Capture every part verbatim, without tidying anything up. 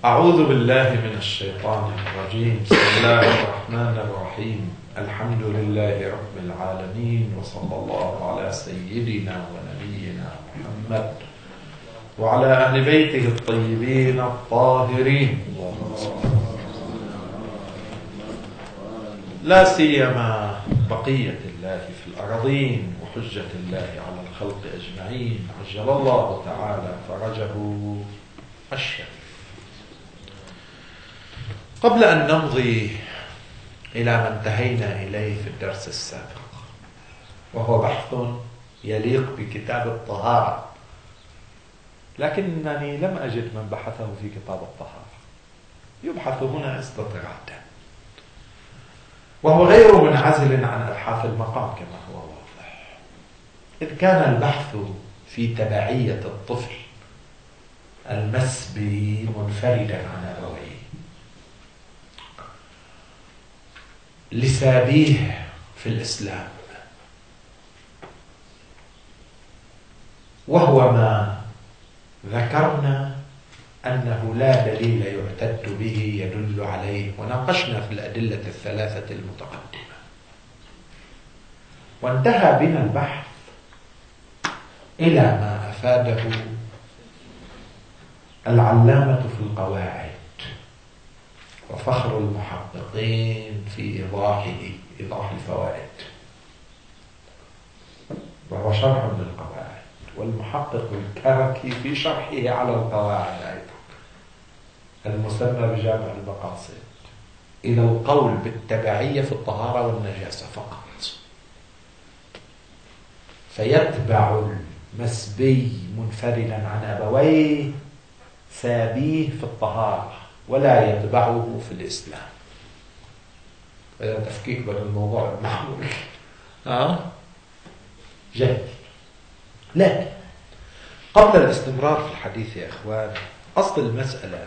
أعوذ بالله من الشيطان الرجيم. بسم الله الرحمن الرحيم. الحمد لله رب العالمين، وصلى الله على سيدنا ونبينا محمد وعلى أهل بيته الطيبين الطاهرين، لا سيما بقية الله في الأراضين وحجة الله على الخلق أجمعين، عجل الله تعالى فرجه الشريف. قبل أن نمضي إلى ما انتهينا إليه في الدرس السابق، وهو بحث يليق بكتاب الطهارة، لكنني لم أجد من بحثه في كتاب الطهارة، يبحث هنا استطرادا، وهو غير منعزل عن أبحاث المقام كما هو واضح، إذ كان البحث في تبعية الطفل المسبي منفردا عن أبويه لسابيه في الإسلام، وهو ما ذكرنا أنه لا دليل يعتد به يدل عليه، وناقشنا في الأدلة الثلاثة المتقدمة، وانتهى بنا البحث إلى ما أفاده العلامة في القواعد وفخر المحققين في إيضاحه إيضاح الفوائد، وهو شرح للقواعد، والمحقق الكركي في شرحه على القواعد أيضا المسمى بجامع المقاصد إلى القول بالتبعية في الطهارة والنجاسة فقط، فيتبع المسبي منفردا عن أبويه سابيه في الطهارة ولا يتبعه في الإسلام. هذا تفكيك بين الموضوع المحمول. آه؟ جيد. لكن قبل الاستمرار في الحديث يا إخوان، أصل المسألة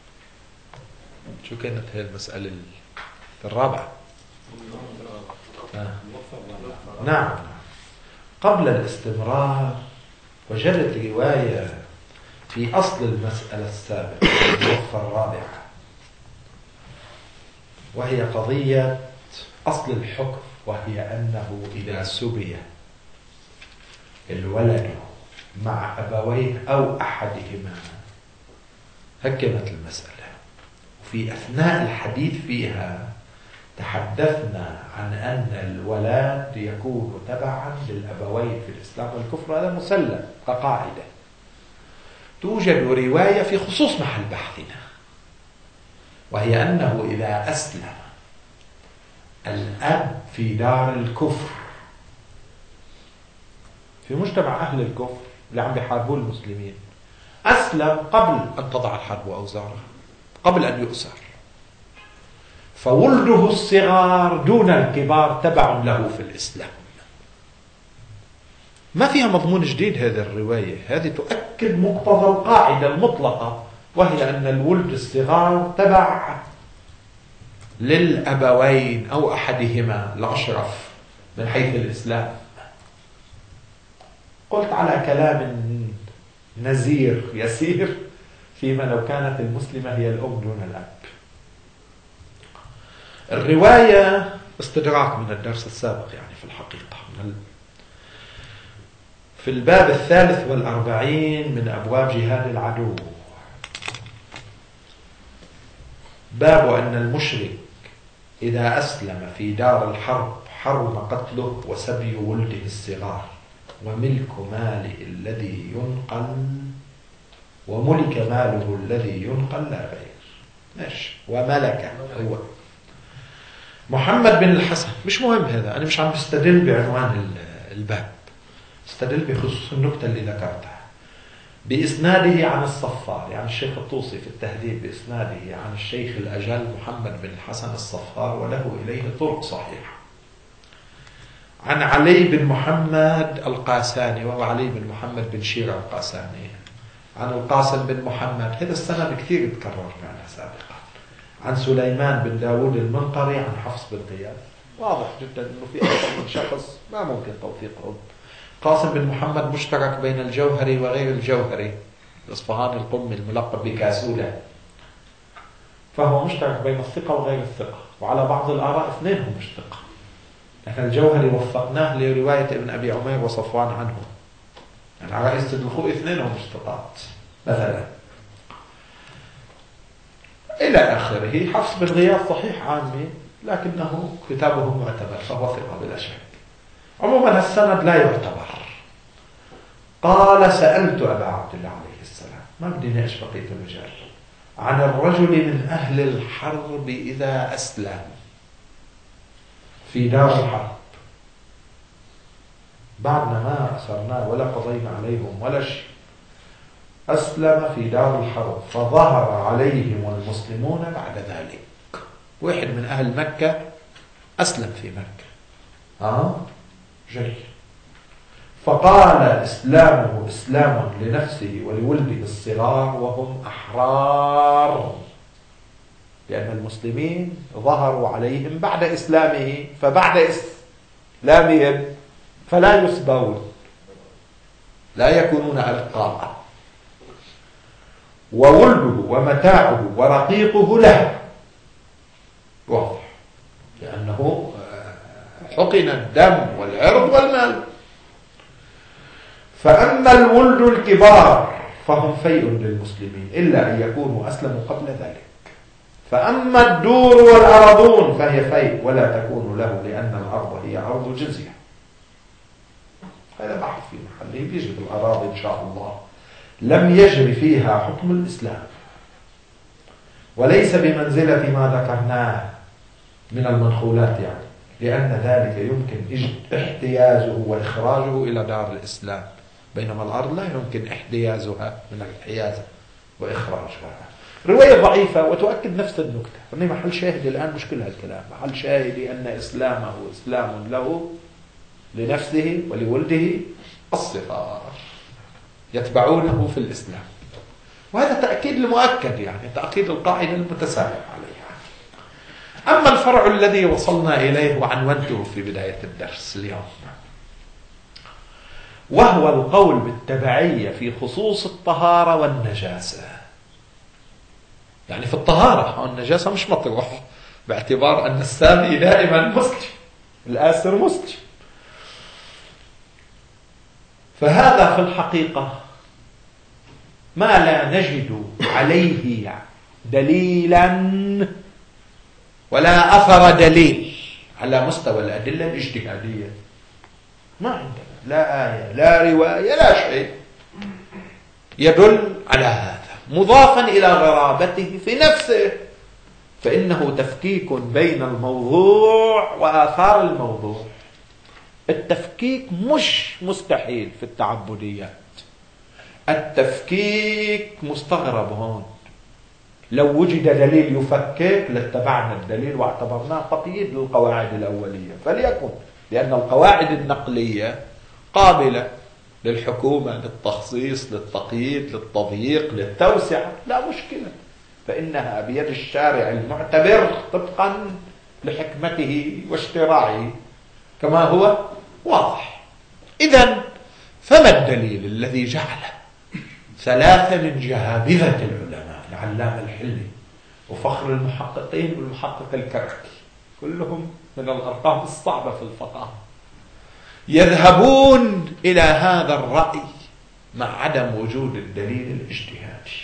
شو كانت هي المسألة الرابعة؟ آه. نعم. قبل الاستمرار وجدت رواية في أصل المسألة السابقة الوقفة الرابعة، وهي قضية أصل الحكم، وهي أنه إذا سبي الولد مع أبويه أو أحدهما هكمت المسألة. وفي أثناء الحديث فيها تحدثنا عن أن الولد يكون تبعا للأبوين في الإسلام والكفر، هذا مسلم كقاعدة. توجد رواية في خصوص محل بحثنا، وهي أنه إذا أسلم الأب في دار الكفر في مجتمع أهل الكفر اللي عم بيحاربوا المسلمين، أسلم قبل أن تضع الحرب أوزارها، قبل أن يؤسر، فولده الصغار دون الكبار تبع له في الإسلام. ما فيها مضمون جديد هذه الرواية، هذه تؤكد مقتضى القاعدة المطلقة، وهي أن الولد الصغار تبع للأبوين أو أحدهما الأشرف من حيث الإسلام. قلت على كلام نزير يسير فيما لو كانت المسلمة هي الأم دون الأب. الرواية استدراك من الدرس السابق يعني في الحقيقة، من في الباب الثالث والأربعين من أبواب جهاد العدو، باب أن المشرك إذا أسلم في دار الحرب حرم قتله وسبي ولده الصغار وملك ماله الذي ينقل وملك ماله الذي ينقل لا غير. ماشي. وملك هو محمد بن الحسن، مش مهم هذا، أنا مش عم بستدل بعنوان الباب، استدل بخصوص النكتة اللي ذكرتها، بإسناده عن الصفار، يعني الشيخ الطوسي في التهذيب بإسناده عن الشيخ الأجل محمد بن الحسن الصفار، وله إليه طرق صحيحة، عن علي بن محمد القاساني، وهو علي بن محمد بن شيرة القاساني، عن القاسم بن محمد، هذا السند كثير تكرر معنا سابقا، عن سليمان بن داود المنقري، عن حفص بن قياس. واضح جدا أنه في أكثر من شخص ما ممكن توثيقهم. قاسم بن محمد مشترك بين الجوهري وغير الجوهري، الإصفهاني القمي الملقب بكاسولة، فهو مشترك بين الثقة وغير الثقة، وعلى بعض الآراء اثنينهم مش ثقة. نحن الجوهري وفقناه لرواية ابن أبي عمير وصفوان عنه، يعني على رئيسة الخوء اثنينهم مش ثقات مثلا إلى آخره. حفص بن غياث صحيح عامي لكنه كتابه معتبر فهو ثقة بلا شك. عموما السند لا يعتبر. قال سألت أبا عبد الله عليه السلام، ما بدي نعيش بقية الرجال، عن الرجل من أهل الحرب إذا أسلم في دار الحرب، بعدنا ما أسرناه ولا قضينا عليهم ولا شيء، أسلم في دار الحرب فظهر عليهم المسلمون بعد ذلك. واحد من أهل مكة أسلم في مكة آه جيد، فقال إسلامه إسلام لنفسه ولولده الصغار وهم أحرار، لأن المسلمين ظهروا عليهم بعد إسلامه، فبعد إسلامهم فلا يسبون، لا يكونون ألقاء، وولده ومتاعه ورقيقه له واضح، لأنه حقن الدم والعرض والمال. فأما الولد الكبار فهم فيء للمسلمين إلا أن يكونوا أسلموا قبل ذلك، فأما الدور والأرضون فهي فيء ولا تكون له، لأن الأرض هي أرض جزية. هذا بحث في محله، بيجي بالأراضي إن شاء الله لم يجري فيها حكم الإسلام، وليس بمنزلة ما ذكرناه من المنخولات يعني، لأن ذلك يمكن احتيازه وإخراجه إلى دار الإسلام، بينما الأرض لا يمكن احتيازها من الحيازة وإخراجها. رواية ضعيفة وتؤكد نفس النكتة، أني محل شاهد الآن مش كل هالكلام، محل شاهد أن إسلامه إسلام له لنفسه ولولده الصغار يتبعونه في الإسلام، وهذا تأكيد المؤكد يعني، تأكيد القاعدة المتسارع عليها. أما الفرع الذي وصلنا إليه وعنونته في بداية الدرس اليوم، وهو القول بالتبعية في خصوص الطهارة والنجاسة. يعني في الطهارة النجاسة مش مطروح، باعتبار أن السامي دائما مسلم، الآسر مسلم. فهذا في الحقيقة ما لا نجد عليه دليلا ولا أثر دليل على مستوى الأدلة الاجتهادية، ما عندنا لا آية لا رواية لا شيء يدل على هذا، مضافا إلى غرابته في نفسه، فإنه تفكيك بين الموضوع وآثار الموضوع. التفكيك مش مستحيل في التعبديات، التفكيك مستغرب هون. لو وجد دليل يفكك لاتبعنا الدليل واعتبرناه تقييد للقواعد الأولية، فليكن، لأن القواعد النقلية قابلة للحكومة، للتخصيص، للتقييد، للتضييق، للتوسعة، لا مشكلة، فإنها بيد الشارع المعتبر طبقا لحكمته واشتراعه كما هو واضح. إذن فما الدليل الذي جعل ثلاثة من جهابذة العلماء، العلامة الحلي وفخر المحققين والمحقق الكركي، كلهم من الأرقام الصعبة في الفقه، يذهبون إلى هذا الرأي مع عدم وجود الدليل الاجتهادي؟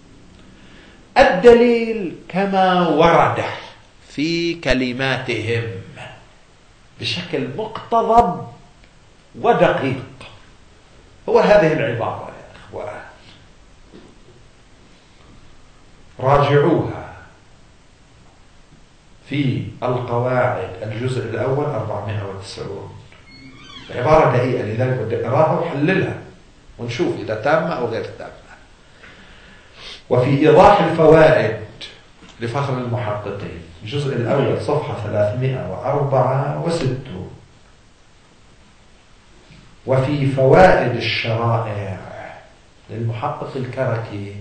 الدليل كما ورد في كلماتهم بشكل مقتضب ودقيق هو هذه العبارة يا إخوان، راجعوها في القواعد الجزء الأول أربعمائة وتسعين، عبارة دقيقة لذلك بدي أقراها وحللها ونشوف إذا تامة أو غير تامة. وفي إيضاح الفوائد لفخر المحققين الجزء الأول صفحة ثلاثمائة وأربعة وستون، وفي فوائد الشرائع للمحقق الكركي،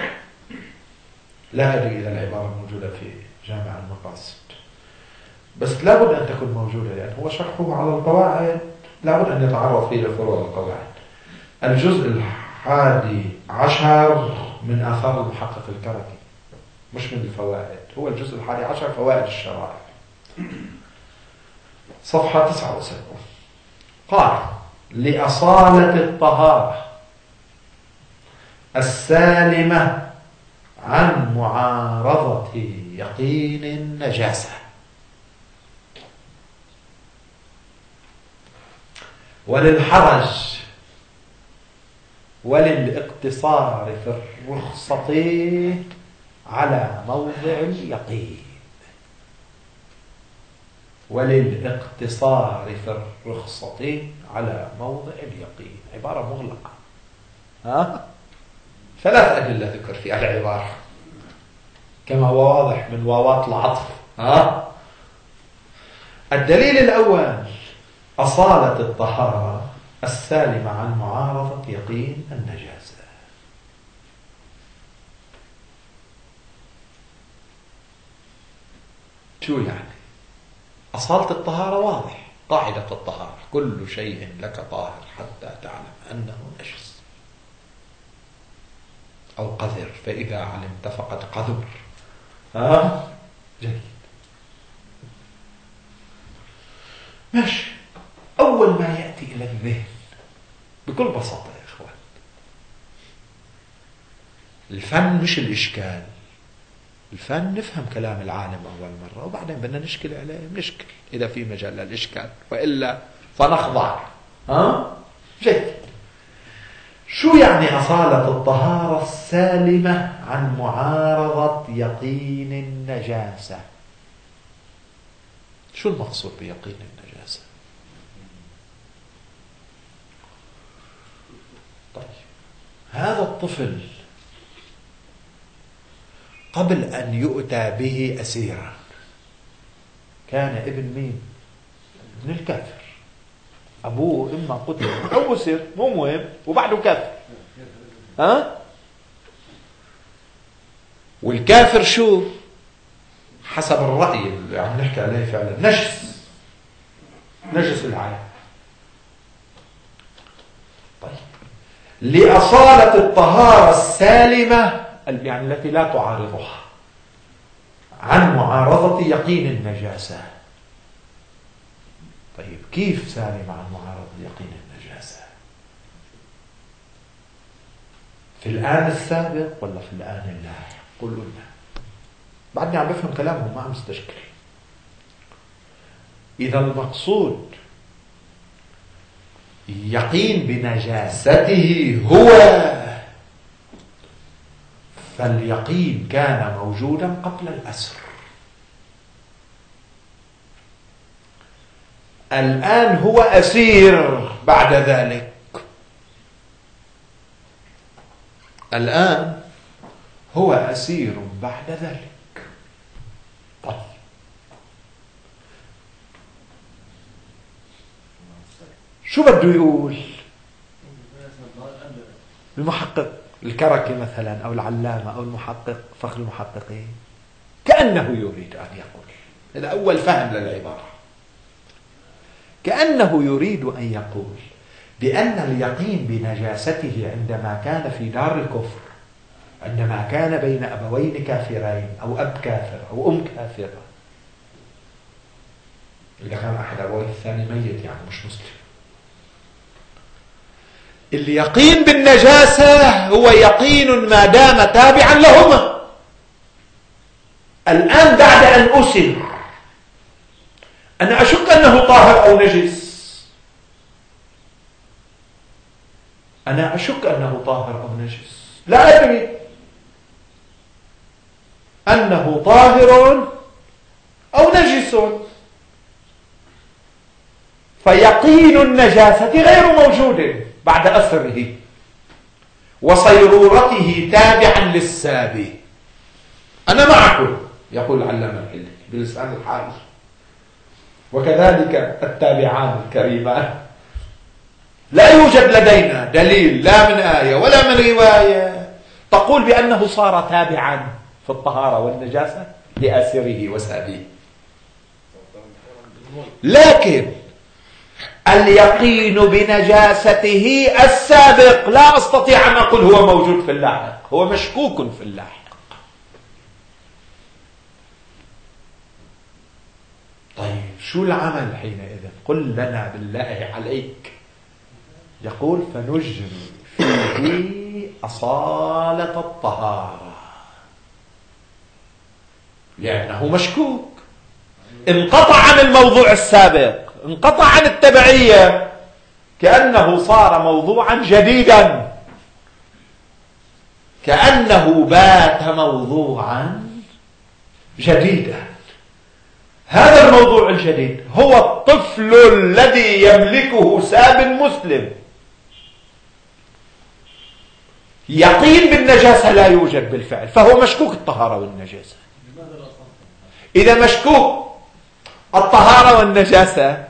لا أدري إلى العبارة الموجودة في جامع المقاصد، بس لابد أن تكون موجودة لأن هو شرحه على القواعد لابد أن يتعرض فيه لفروع القواعد. الجزء الحادي عشر من آثار المحقق الكركي مش من الفوائد، هو الجزء الحادي عشر فوائد الشرائع، صفحة تسعة وسبعين. قال: لأصالة الطهارة السالمة عن معارضة يقين النجاسة، وللحرج وللاقتصار في الرخصة على موضع اليقين، وللاقتصار في الرخصة على موضع اليقين. عبارة مغلقة، ها؟ ثلاث أدلة ذكر في العبارة كما هو واضح من واوات العطف. ها؟ الدليل الأول: أصالة الطهارة السالمة عن معارضة يقين النجاسة. شو يعني؟ أصالة الطهارة واضح، قاعدة الطهارة: كل شيء لك طاهر حتى تعلم أنه نجس أو قذر، فإذا علمت فقد قذر. ها؟ جيد، ماشي. أول ما يأتي إلى الذهن بكل بساطة يا إخوان، الفن مش الإشكال. الفن نفهم كلام العالم أول مرة، وبعدين بدنا نشكل عليه نشكل إذا في مجال للإشكال، وإلا فنخضع. ها؟ جيد. شو يعني أصالة الطهارة السالمة عن معارضة يقين النجاسة؟ شو المقصود بيقين النجاسة؟ طيب، هذا الطفل قبل أن يؤتى به أسيرا كان ابن مين؟ ابن الكافر. أبوه إما قتل أو أسر، مو مهم، وبعده كافر. ها؟ والكافر شو؟ حسب الرأي اللي عم نحكي عليه فعلا نجس، نجس العين. طيب، لأصالة الطهارة السالمة يعني التي لا تعارضها عن معارضة يقين النجاسة. طيب، كيف سالم عن معارضة يقين النجاسة؟ في الآن السابق ولا في الآن اللاحق؟ قولوا لنا، بعدني عم بفهم كلامهم، ما عم استشكل. إذا المقصود يقين بنجاسته هو، فاليقين كان موجودا قبل الأسر. الآن هو أسير بعد ذلك. الآن هو أسير بعد ذلك. طيب، شو بده يقول المحقق الكركي مثلا أو العلامة أو المحقق فخر المحققين؟ كأنه يريد أن يقول، هذا أول فهم للعبارة، كأنه يريد أن يقول بأن اليقين بنجاسته عندما كان في دار الكفر، عندما كان بين أبوين كافرين أو أب كافر أو أم كافرة، إذا كان أحد أبويه الثاني ميت يعني مش مسلم، اليقين بالنجاسة هو يقين ما دام تابعا لهما. الآن بعد أن أسر أنا أشك أنه طاهر أو نجس، أنا أشك أنه طاهر أو نجس، لا أدري أنه طاهر أو نجس، فيقين النجاسة غير موجود بعد أثره وصيرورته تابعا للسابي. أنا معكم، يقول العلامة الحلي بلسان الحال، وكذلك التابعان الكريمان. لا يوجد لدينا دليل لا من آية ولا من رواية تقول بأنه صار تابعا في الطهارة والنجاسة لآسره وسابيه، لكن اليقين بنجاسته السابق لا أستطيع أن أقول هو موجود في اللاحق، هو مشكوك في اللاحق. شو العمل حينئذ؟ قل لنا بالله عليك. يقول فنجري فيه أصالة الطهارة لأنه مشكوك، انقطع عن الموضوع السابق، انقطع عن التبعية، كأنه صار موضوعا جديدا، كأنه بات موضوعا جديدا. هذا الموضوع الجديد هو الطفل الذي يملكه ساب مسلم، يقين بالنجاسة لا يوجد بالفعل، فهو مشكوك الطهارة والنجاسة. إذا مشكوك الطهارة والنجاسة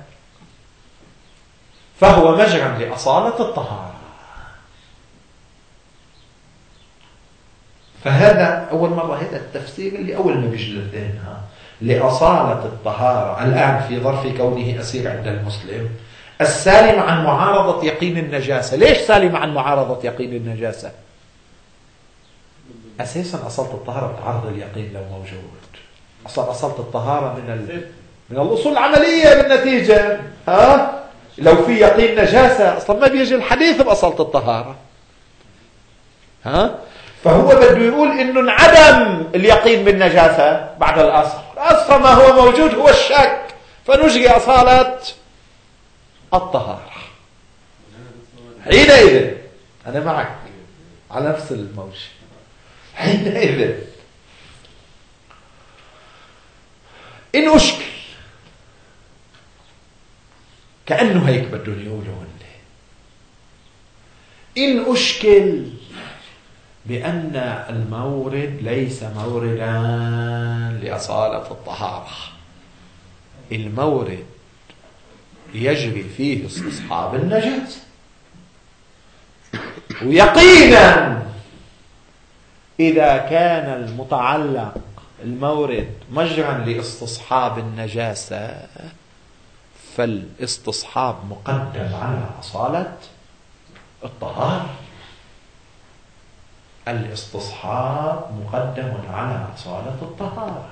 فهو مجرى لأصالة الطهارة. فهذا أول مرة، هذا التفسير اللي أول ما بيجي للذهن لأصالة الطهارة الآن في ظرف كونه أسير عند المسلم، السالم عن معارضة يقين النجاسة. ليش سالم عن معارضة يقين النجاسة؟ أساسا أصالة الطهارة بتعارض اليقين لو موجود. أصل أصالة الطهارة من ال... من الأصول العملية بالنتيجة. ها؟ لو في يقين نجاسة أصلا ما بيجي الحديث بأصالة الطهارة. ها؟ فهو بده يقول إنه انعدم اليقين بالنجاسة بعد الأصل. أصل ما هو موجود هو الشك، فنجري أصالة الطهارة. حينئذ أنا معك على نفس الموجة. حينئذ إن أشكل، كأنه هيك بدهم يقولوا إن أشكل بأن المورد ليس موردا لأصالة الطهارة، المورد يجري فيه استصحاب النجاسة، ويقينا إذا كان المتعلق المورد مجرا لاستصحاب النجاسة فالاستصحاب مقدم على أصالة الطهارة. الاستصحاب مقدم على أصالة الطهارة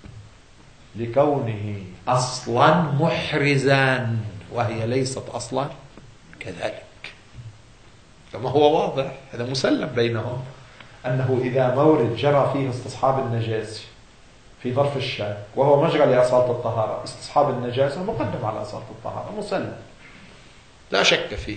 لكونه أصلا محرزا، وهي ليست أصلا كذلك. كما هو واضح، هذا مسلم بينهم أنه إذا مورد جرى فيه استصحاب النجاسة في ظرف الشك وهو مجرى لأصالة الطهارة، استصحاب النجاسة مقدم على أصالة الطهارة، مسلم لا شك فيه.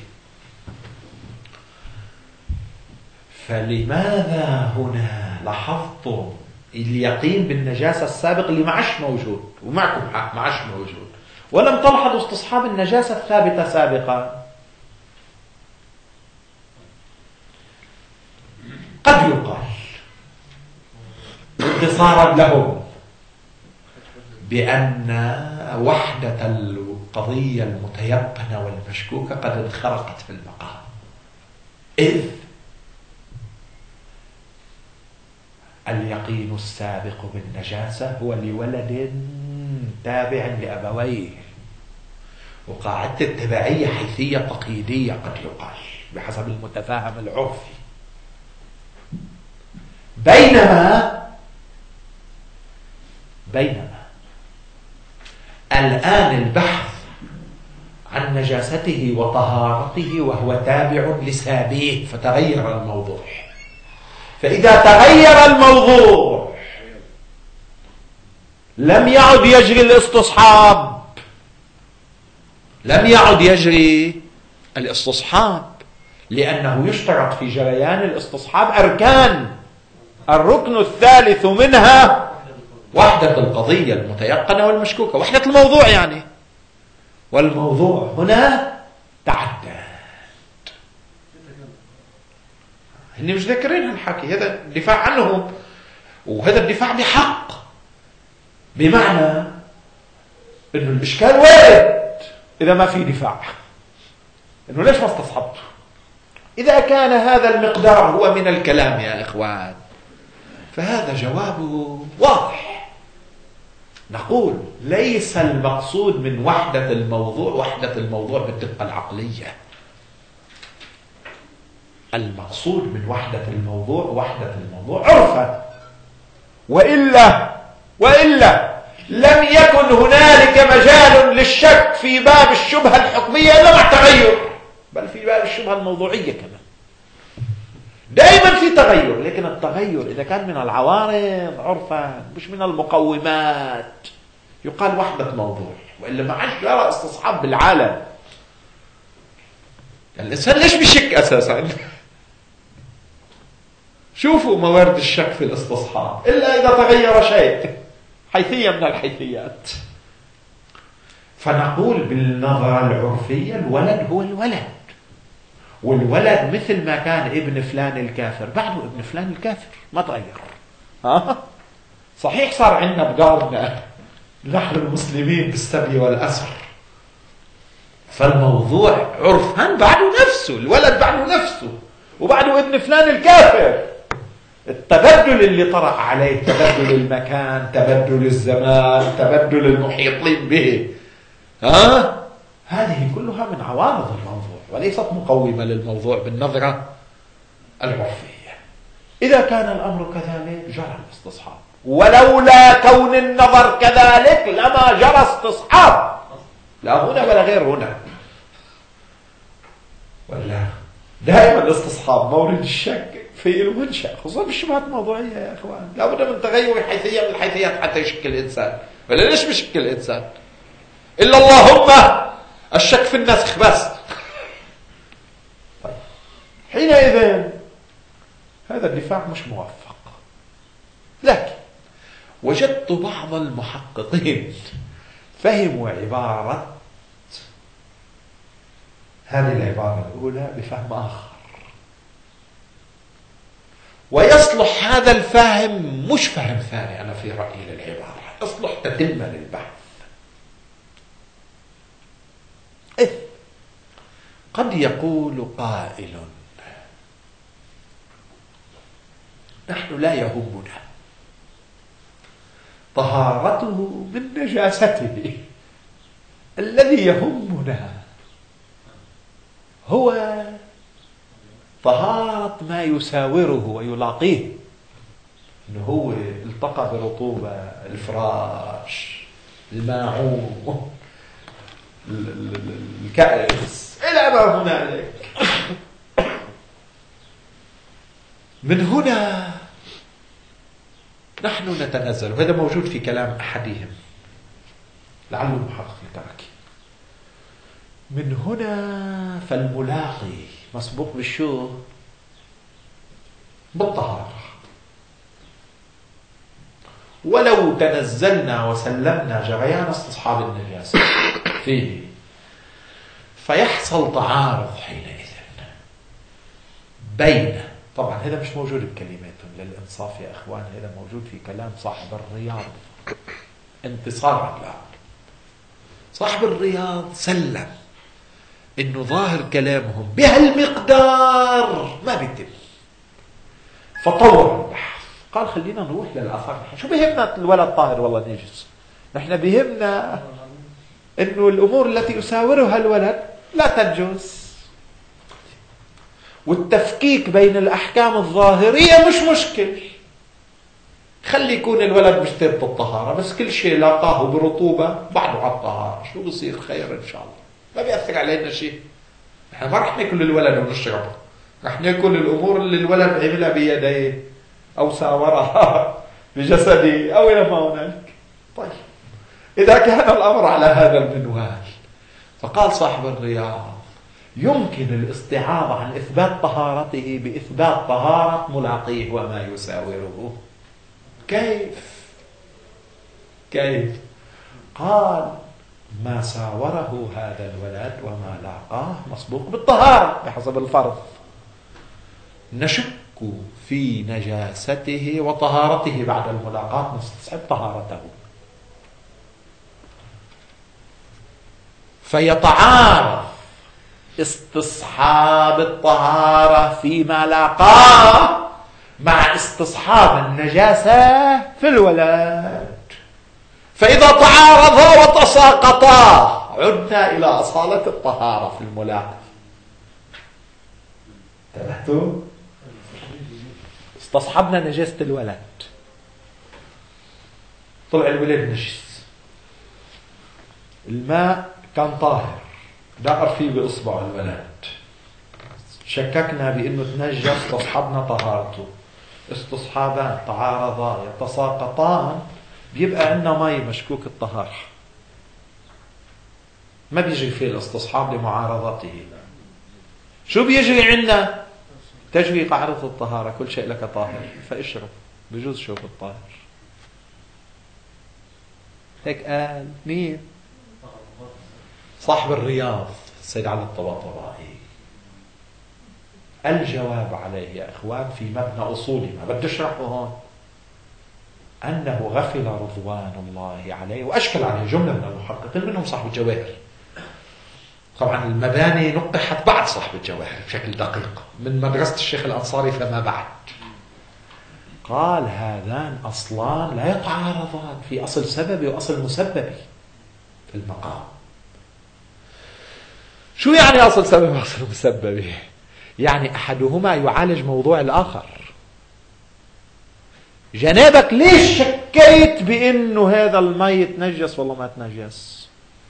فلماذا هنا لاحظتم اليقين بالنجاسة السابق اللي ما عادش موجود، ومعكم حق ما عادش موجود، ولم تلحظوا استصحاب النجاسة الثابتة سابقا؟ قد يقال اختصارا لهم بأن وحدة القضية المتيقنة والمشكوكة قد انخرقت في المقام، إذ اليقين السابق بالنجاسة هو لولد تابع لأبويه، وقاعدة التبعية حيثية تقييدية قد يقال بحسب المتفاهم العرفي. بينما بينما الآن البحث عن نجاسته وطهارته وهو تابع لسابيه، فتغير الموضوع. فإذا تغير الموضوع لم يعد يجري الاستصحاب، لم يعد يجري الاستصحاب لأنه يشترط في جريان الاستصحاب أركان، الركن الثالث منها وحدة القضية المتيقنة والمشكوكة، وحدة الموضوع يعني. والموضوع هنا تعدد، هني مش ذاكرين هالحكي، هذا الدفاع عنهم، وهذا الدفاع بحق، بمعنى انه الاشكال وارد اذا ما في دفاع، انه ليش ما استصحبته؟ اذا كان هذا المقدار هو من الكلام يا اخوان فهذا جوابه واضح. نقول ليس المقصود من وحدة الموضوع وحدة الموضوع بالدقة العقلية، المقصود من وحدة الموضوع وحدة الموضوع عرفا، وإلا وإلا لم يكن هنالك مجال للشك في باب الشبهة الحكمية إلا مع التغير، بل في باب الشبهة الموضوعية كمان دائما في تغير. لكن التغير إذا كان من العوارض عرفا مش من المقومات يقال وحدة موضوع، وإلا ما عادش يرى استصحاب بالعالم. الإنسان ليش بيشك أساسا؟ شوفوا موارد الشك في الاستصحاب إلا إذا تغير شيء، حيثية من الحيثيات. فنقول بالنظرة العرفية الولد هو الولد، والولد مثل ما كان ابن فلان الكافر بعده ابن فلان الكافر، ما تغير. ها صحيح صار عندنا بقارنا نحن المسلمين بالسبي والأسر، فالموضوع عرفا بعده نفسه، الولد بعده نفسه وبعده ابن فلان الكافر. التبدل اللي طرأ عليه تبدل المكان، تبدل الزمان، تبدل المحيطين به، ها هذه كلها من عوارض الموضوع وليست مقومة للموضوع بالنظرة العرفية. إذا كان الأمر كذلك جرى الاستصحاب، ولولا كون النظر كذلك لما جرى استصحاب، لا هنا ولا غير هنا. ولا دائما الاستصحاب مورد الشك في المنشأ، خصوصا بالشبهات الموضوعية يا أخوان. لا بد من تغير حيثية من الحيثيات حتى يشكل الإنسان. ولا ليش بيشكل الإنسان؟ إلا اللهم الشك في النسخ بس. طيب. حينئذ هذا الدفاع مش موفق. لكن وجدت بعض المحققين فهموا عبارة هذه العبارة الأولى بفهم آخر، ويصلح هذا الفهم مش فهم ثاني أنا في رأيي للعبارة، يصلح تتمة للبحث. إذ قد يقول قائل نحن لا يهمنا طهارته من نجاسته، الذي يهمنا هو طهارة ما يساوره ويلاقيه، إنه هو التقى برطوبة الفراش، الماعون، الكأس إلى ما هنالك. من هنا نحن نتنزل، وهذا موجود في كلام أحدهم لعله المحقق التركي. من هنا فالملاقي مسبوق بالشو؟ بالطهارة. ولو تنزلنا وسلمنا جريان استصحاب النجاسة فيه فيحصل تعارض حينئذ بين، طبعا هذا مش موجود بكلماتهم للإنصاف يا أخوان، هذا موجود في كلام صاحب الرياض انتصارا له. صاحب الرياض سلم إنه ظاهر كلامهم بهالمقدار ما بيتم، فطور البحث قال خلينا نروح للأثر. شو بيهمنا الولد طاهر والله نجس؟ نحن بيهمنا إنه الأمور التي يساورها الولد لا تنجس، والتفكيك بين الأحكام الظاهرية مش مشكل، خلي يكون الولد مشترط الطهارة، بس كل شيء لاقاه برطوبة بعده على الطهارة، شو بصير؟ خير إن شاء الله، ما بيأثر علينا شيء. نحن ما رح ناكل الولد ونشربه، رح ناكل الأمور اللي الولد عملها بيديه أو ساورها بجسده أو إلى ما هنالك. طيب إذا كان الأمر على هذا المنوال، فقال صاحب الرياض يمكن الاستعاضة عن إثبات طهارته بإثبات طهارة ملاقيه وما يساوره. كيف؟ كيف؟ قال ما ساوره هذا الولد وما لاقاه مسبوق بالطهارة بحسب الفرض، نشك في نجاسته وطهارته بعد الملاقاة نستصحب طهارته، فيتعارض استصحاب الطهارة فيما لاقاه مع استصحاب النجاسة في الولد. فإذا تعارضا وتساقطا عدنا إلى أصالة الطهارة في الملاقي. انتبهتوا؟ استصحبنا نجاسة الولد، طلع الولد نجس، الماء كان طاهر، دقر فيه بإصبع الولد، شككنا بأنه تنجس، استصحبنا طهارته، استصحابان تعارضا يتساقطان، بيبقى عندنا مي مشكوك الطهارة، ما بيجري فيه الاستصحاب لمعارضته. شو بيجري عندنا؟ تجري قاعدة الطهارة، كل شيء لك طاهر فاشرب، بجوز شوف الطاهر. هيك قال مين؟ صاحب الرياض السيد علي الطباطبائي. الجواب عليه يا إخوان في مبنى أصولي، ما بدي أشرحه هون، أنه غفل رضوان الله عليه، وأشكل عليه جملة من المحققين منهم صاحب الجواهر. طبعا المباني نقحت بعد صاحب الجواهر بشكل دقيق من مدرسة الشيخ الأنصاري فما بعد. قال هذان أصلان لا يتعارضان، في أصل سببي وأصل مسببي في المقام. شو يعني أصل سببي وأصل مسببي؟ يعني أحدهما يعالج موضوع الآخر. جنابك ليش شكيت بأنه هذا المي تنجس والله ما تنجس؟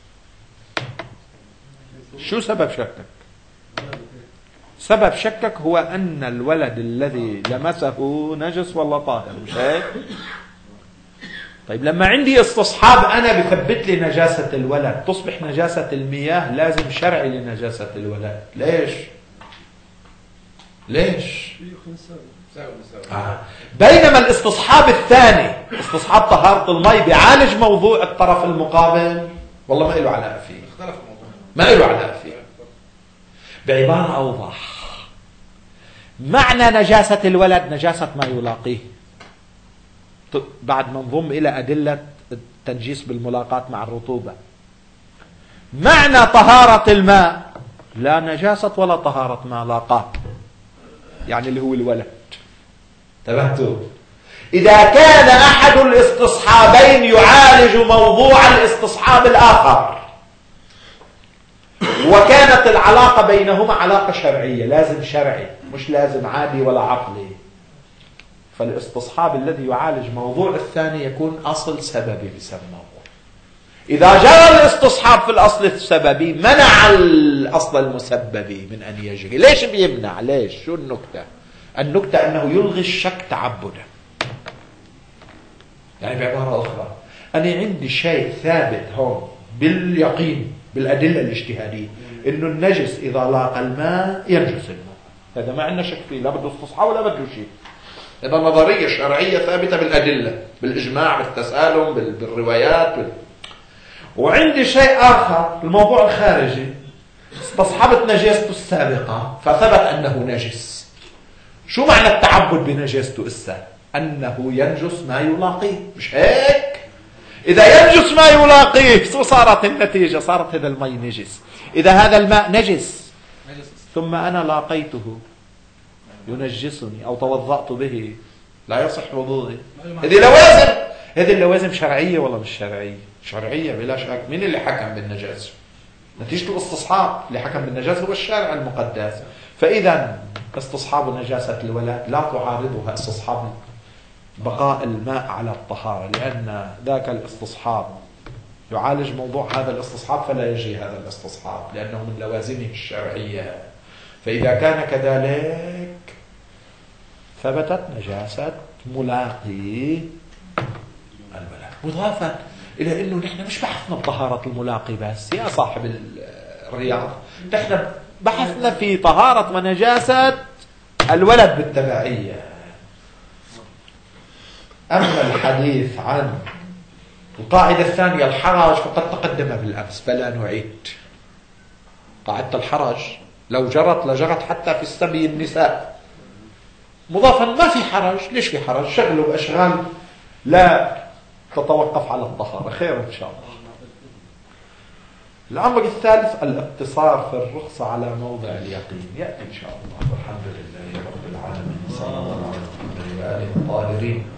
شو سبب شكك؟ سبب شكك هو أن الولد الذي لمسه نجس والله طاهر، مش هيك؟ طيب لما عندي استصحاب أنا بثبت لي نجاسة الولد، تصبح نجاسة المياه لازم شرعي لنجاسة الولد. ليش؟ ليش؟ آه. بينما الاستصحاب الثاني، استصحاب طهارة المي، بيعالج موضوع الطرف المقابل، والله ما له علاقة فيه، ما له علاقة فيه. بعبارة أوضح، معنى نجاسة الولد نجاسة ما يلاقيه، بعد ما نضم إلى أدلة التنجيس بالملاقات مع الرطوبة. معنى طهارة الماء لا نجاسة ولا طهارة ما لاقاه، يعني اللي هو الولد. انتبهتوا؟ إذا كان أحد الاستصحابين يعالج موضوع الاستصحاب الآخر، وكانت العلاقة بينهما علاقة شرعية، لازم شرعي مش لازم عادي ولا عقلي، فالاستصحاب الذي يعالج موضوع الثاني يكون أصل سببي بسموه. إذا جرى الاستصحاب في الأصل السببي منع الأصل المسببي من أن يجري. ليش بيمنع؟ ليش؟ شو النكتة؟ النكتة أنه يلغي الشك تعبدا. يعني بعبارة أخرى، أنا عندي شيء ثابت هون باليقين بالأدلة الاجتهادية إنه النجس إذا لاقى الماء ينجس الماء، هذا ما عندنا شك فيه، لا بده استصحاب ولا بده شيء. هذا نظرية شرعية ثابتة بالأدلة، بالإجماع، بالتسالم، بالروايات بال... وعندي شيء آخر، الموضوع الخارجي، استصحبت نجاسته السابقة فثبت أنه نجس. شو معنى التعبد بنجاسته إسا؟ أنه ينجس ما يلاقيه، مش هيك؟ إذا ينجس ما يلاقيه صارت النتيجة، صارت هذا الماء نجس. إذا هذا الماء نجس ثم أنا لاقيته ينجسني أو توضأت به، لا يصح وضوئي. هذه لوازم، هذه اللوازم شرعية ولا مش شرعية؟ شرعية بلا شك. مين اللي حكم بالنجاسة؟ نتيجة الاستصحاب. اللي حكم بالنجاسة هو الشارع المقدس. فإذا استصحاب نجاسة الولد لا تعارضها استصحاب بقاء الماء على الطهارة، لأن ذاك الاستصحاب يعالج موضوع هذا الاستصحاب فلا يجري هذا الاستصحاب لأنه من لوازمه الشرعية. فإذا كان كذلك ثبتت نجاسة ملاقي الولد، مضافا إلى أنه نحن مش بحثنا بطهارة الملاقي بس يا صاحب الرياض، نحن بحثنا في طهارة ونجاسة الولد بالتبعية. أما الحديث عن القاعدة الثانية الحرج فقد تقدم بالأمس فلا نعيد. قاعدة الحرج لو جرت لجرت حتى في السبي النساء. مضافا ما في حرج. ليش في حرج؟ شغلوا بأشغال لا تتوقف على الطهارة، خير إن شاء الله. الأمر الثالث الاقتصار في الرخصة على موضع اليقين، يأتي إن شاء الله. والحمد لله رب العالمين، صلى الله عليه وسلم وآله الطاهرين.